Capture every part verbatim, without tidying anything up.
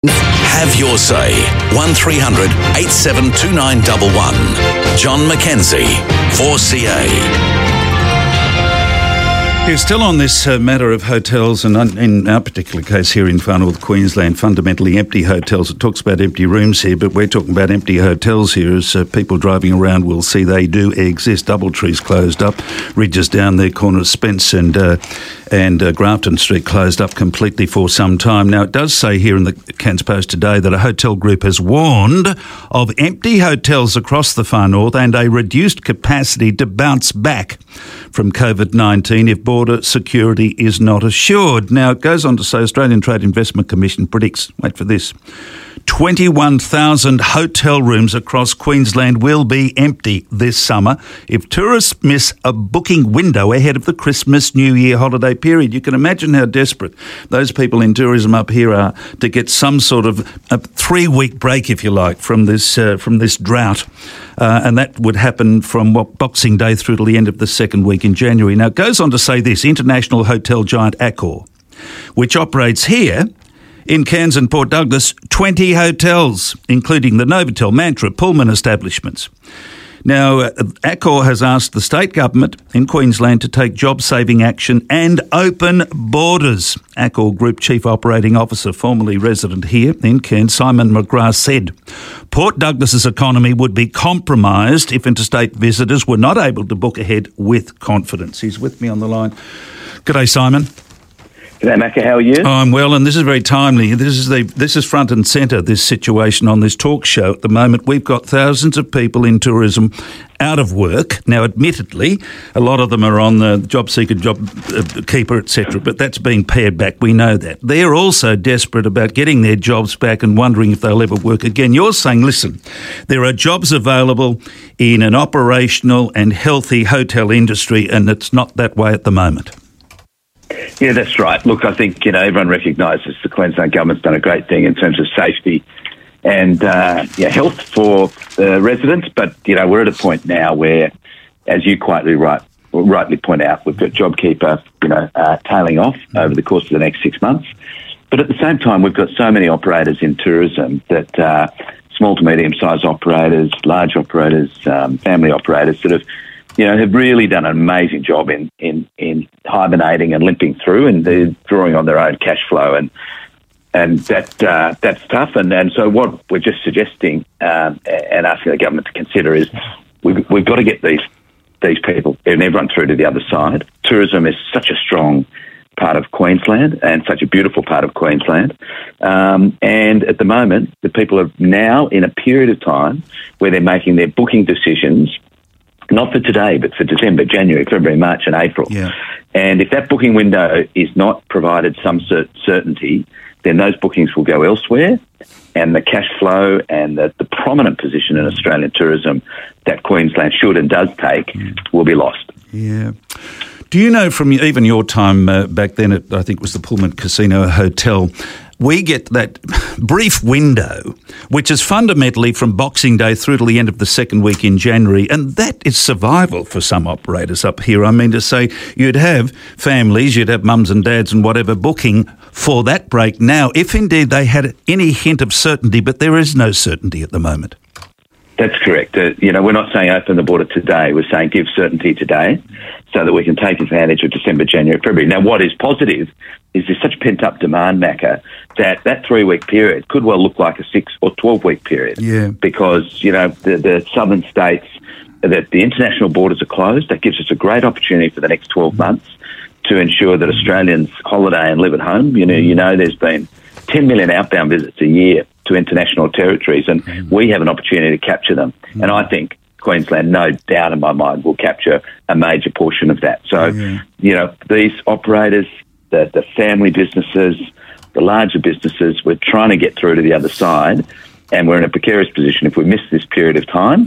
Have your say. one three hundred eight seven two nine one one. John Mackenzie, four C A. You're still on this uh, matter of hotels, and in our particular case here in Far North Queensland, fundamentally empty hotels. It talks about empty rooms here, but we're talking about empty hotels here, as uh, people driving around will see they do exist. Doubletree's closed up, Ridges down there, corner Spence and uh, and uh, Grafton Street closed up completely for some time. Now, it does say here in the Cairns Post today that a hotel group has warned of empty hotels across the Far North and a reduced capacity to bounce back from COVID nineteen if border security is not assured. Now, it goes on to say Australian Trade Investment Commission predicts, wait for this, twenty-one thousand hotel rooms across Queensland will be empty this summer if tourists miss a booking window ahead of the Christmas New Year holiday period. You can imagine how desperate those people in tourism up here are to get some sort of a three-week break, if you like, from this uh, from this drought. Uh, and that would happen from what, Boxing Day through to the end of the second week in January. Now, it goes on to say this, international hotel giant Accor, which operates here in Cairns and Port Douglas, twenty hotels, including the Novotel, Mantra, Pullman establishments. Now, uh, Accor has asked the state government in Queensland to take job-saving action and open borders. Accor Group Chief Operating Officer, formerly resident here in Cairns, Simon McGrath, said Port Douglas's economy would be compromised if interstate visitors were not able to book ahead with confidence. He's with me on the line. G'day, Simon. G'day, Macca, how are you? Oh, I'm well, and this is very timely. This is the this is front and centre, this situation on this talk show at the moment. We've got thousands of people in tourism out of work. Now, admittedly, a lot of them are on the job seeker, job keeper, et cetera, but that's being pared back. We know that. They're also desperate about getting their jobs back and wondering if they'll ever work again. You're saying, listen, there are jobs available in an operational and healthy hotel industry, and it's not that way at the moment. Yeah, that's right. Look, I think, you know, everyone recognises the Queensland government's done a great thing in terms of safety and uh, yeah, health for the residents. But, you know, we're at a point now where, as you quietly right, rightly point out, we've got JobKeeper, you know, uh, tailing off over the course of the next six months. But at the same time, we've got so many operators in tourism that uh, small to medium-sized operators, large operators, um, family operators that have you know, have really done an amazing job in, in, in hibernating and limping through, and they're drawing on their own cash flow, and and that uh, that's tough. And, and so what we're just suggesting um, and asking the government to consider is we've, we've got to get these these people and everyone through to the other side. Tourism is such a strong part of Queensland and such a beautiful part of Queensland. Um, and at the moment, the people are now in a period of time where they're making their booking decisions not for today, but for December, January, February, March and April. Yeah. And if that booking window is not provided some cert- certainty, then those bookings will go elsewhere, and the cash flow and the, the prominent position in Australian tourism that Queensland should and does take mm. will be lost. Yeah. Do you know from even your time uh, back then at, I think it was the Pullman Casino Hotel, we get that brief window, which is fundamentally from Boxing Day through to the end of the second week in January, and that is survival for some operators up here. I mean to say, you'd have families, you'd have mums and dads and whatever booking for that break now, if indeed they had any hint of certainty, but there is no certainty at the moment. That's correct. Uh, you know, we're not saying open the border today. We're saying give certainty today so that we can take advantage of December, January, February. Now, what is positive is there's such pent-up demand, Macca, that that three-week period could well look like a six- or twelve-week period. Yeah. Because, you know, the, the southern states, that the international borders are closed. That gives us a great opportunity for the next twelve months to ensure that Australians holiday and live at home. You know, you know there's been ten million outbound visits a year to international territories, and mm. we have an opportunity to capture them. Mm. And I think Queensland, no doubt in my mind, will capture a major portion of that. So, yeah. you know, these operators, the, the family businesses, the larger businesses, we're trying to get through to the other side, and we're in a precarious position if we miss this period of time. Mm.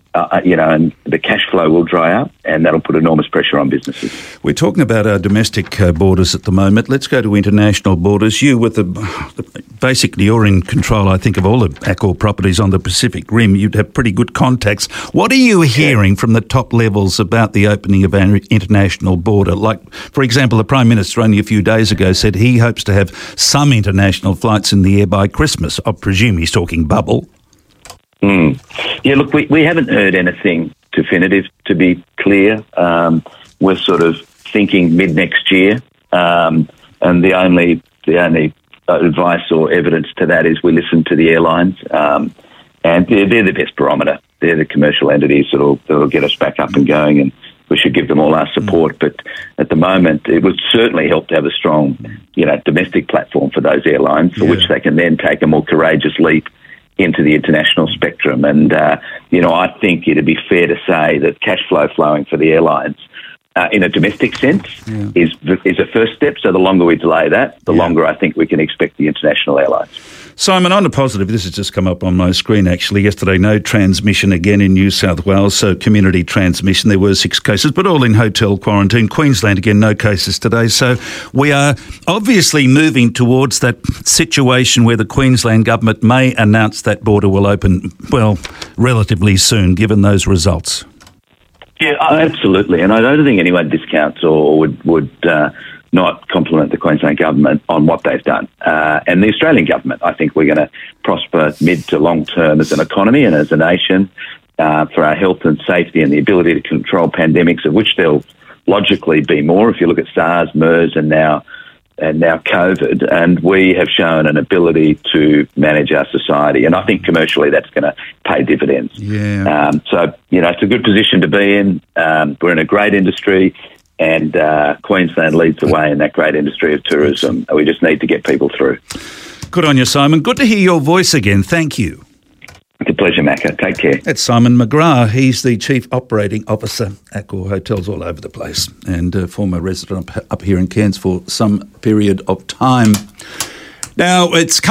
uh, you know, and the cash flow will dry up, and that'll put enormous pressure on businesses. We're talking about our domestic uh, borders at the moment. Let's go to international borders. You, with the, the basically, you're in control, I think, of all the Accor properties on the Pacific Rim. You'd have pretty good contacts. What are you hearing from the top levels about the opening of our international border? Like, for example, the Prime Minister only a few days ago said he hopes to have some international flights in the air by Christmas. I presume he's talking bubble. Mm. Yeah, look, we, we haven't heard anything definitive, to be clear. Um, we're sort of thinking mid next year, um, and the only the only advice or evidence to that is we listen to the airlines, um, and they're, they're the best barometer. They're the commercial entities that'll that'll get us back up and going, and we should give them all our support. But at the moment, it would certainly help to have a strong, you know, domestic platform for those airlines, for yeah. which they can then take a more courageous leap into the international spectrum. And, uh, you know, I think it'd be fair to say that cash flow flowing for the airlines uh, in a domestic sense yeah. is is a first step. So the longer we delay that, the yeah. longer I think we can expect the international airlines. Simon, on a positive, this has just come up on my screen actually. Yesterday, no transmission again in New South Wales, so community transmission. There were six cases, but all in hotel quarantine. Queensland, again, no cases today. So we are obviously moving towards that situation where the Queensland government may announce that border will open, well, relatively soon, given those results. Yeah, absolutely. And I don't think anyone discounts or would... would uh, not compliment the Queensland government on what they've done. Uh, and the Australian government, I think we're going to prosper mid to long term as an economy and as a nation uh, for our health and safety and the ability to control pandemics, of which there'll logically be more if you look at SARS, MERS and now and now COVID. And we have shown an ability to manage our society. And I think commercially that's going to pay dividends. Yeah. Um, so, you know, it's a good position to be in. Um, we're in a great industry. And uh, Queensland leads the way in that great industry of tourism. We just need to get people through. Good on you, Simon. Good to hear your voice again. Thank you. It's a pleasure, Macca. Take care. That's Simon McGrath. He's the Chief Operating Officer, Accor Hotels all over the place, and a former resident up here in Cairns for some period of time. Now, it's